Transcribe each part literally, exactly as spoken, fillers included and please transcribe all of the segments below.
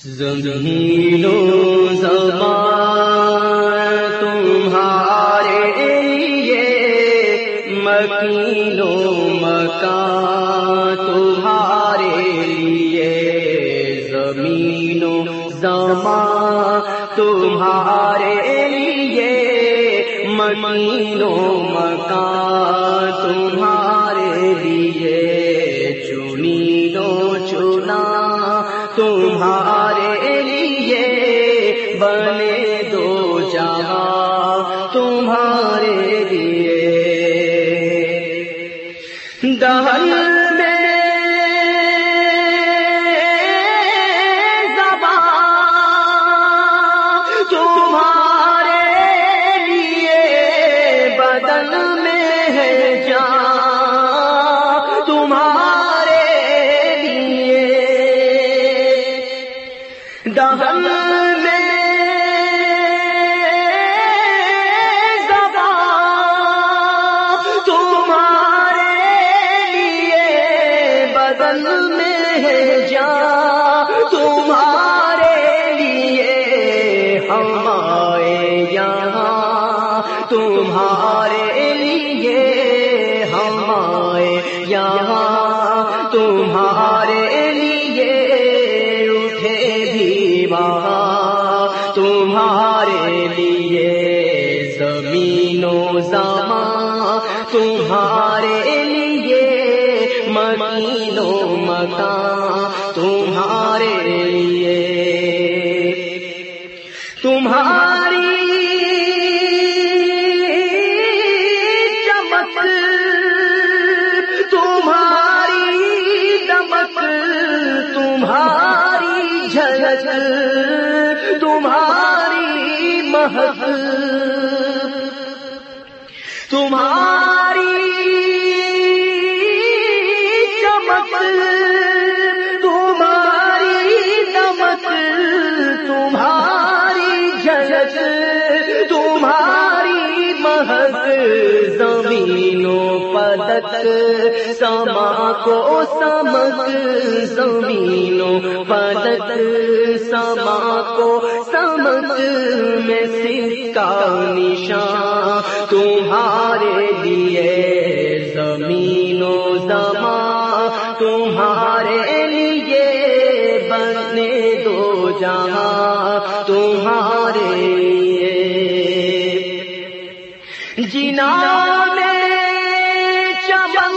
زمین و زمان تمہارے لیے، مکین و مکان تمہارے لیے، زمین و زمان تمہارے لیے، مکین و مکان تمہارے لیے، چنین و چنا تمہارے لیے، بنے دو جہاں تمہارے لیے، دہل میں زبان تمہارے لیے، بدن میں ہے جان تمہارے لیے، دہل میں زبان تمہارے لیے، بدن میں ہے جان تمہارے لیے، ہم آئے یہاں تمہارے لیے، ہم آئے یہاں تمہارے لیے، تمہارے لیے، زمین و زمان تمہارے لیے، مکین و مکان تمہارے لیے، تمہاری چمک تمہاری دمک تمہاری جھلک تمہاری مہک تمہاری چمک تمہاری دمک تمہاری جھلک تمہاری مہک، زمین و فلک سما کو سمک، زمین و فلک سما کو سمک، میں سکہ نشان تمہارے لیے، زمین و زمان تمہارے لیے، بنے دو جہاں تمہارے لیے، جنا میں چمن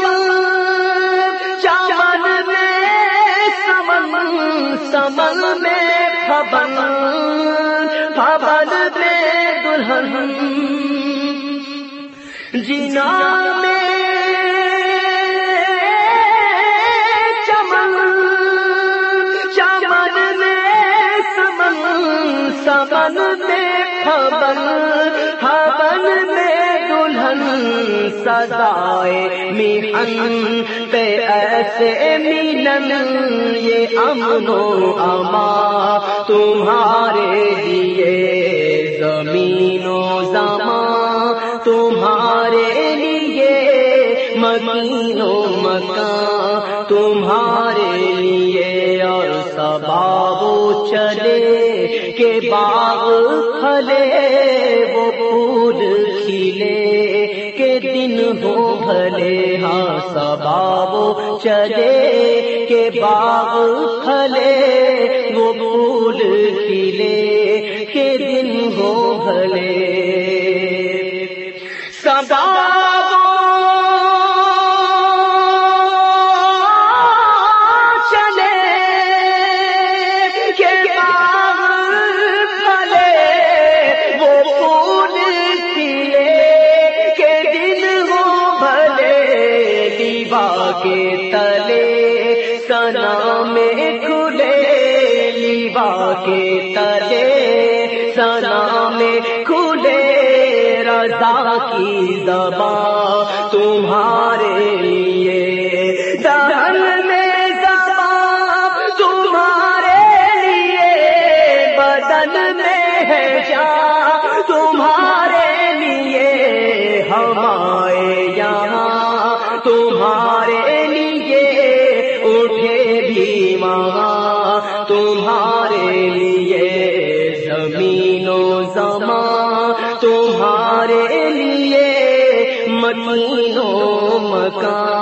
چمن میں سمن سمن میں پھبن پھبن میں دلہن، جنا میں چمن چمن میں سمن سمن میں پھبن پھبن میں دلہن، سزائے میہن پہ ایسے ملن، یہ امن و امان تمہارے لیے، زمین و زمان تمہارے لیے، مکین و مکان تمہارے لیے، اور سبا وہ چلے کہ باغ پھلے، وہ پھول کھلے کہ دن ہو بھلے، ہاں سبا وہ چلے کہ باغ پھلے، وہ پھول کھلے کہ دن ہو بھلے، سبا کے تلے سنا میں کھلے، لیبا کے تلے سنا میں کھلے، رضا کی زبان تمہارے لیے، دہل میں زبان تمہارے لیے، بدن میں ہے جان تمہارے لیے، ہم آئے یہاں تمہارے لیے، اٹھے بھی وہاں تمہارے زمین و زمان تمہارے لیے مکین و مکان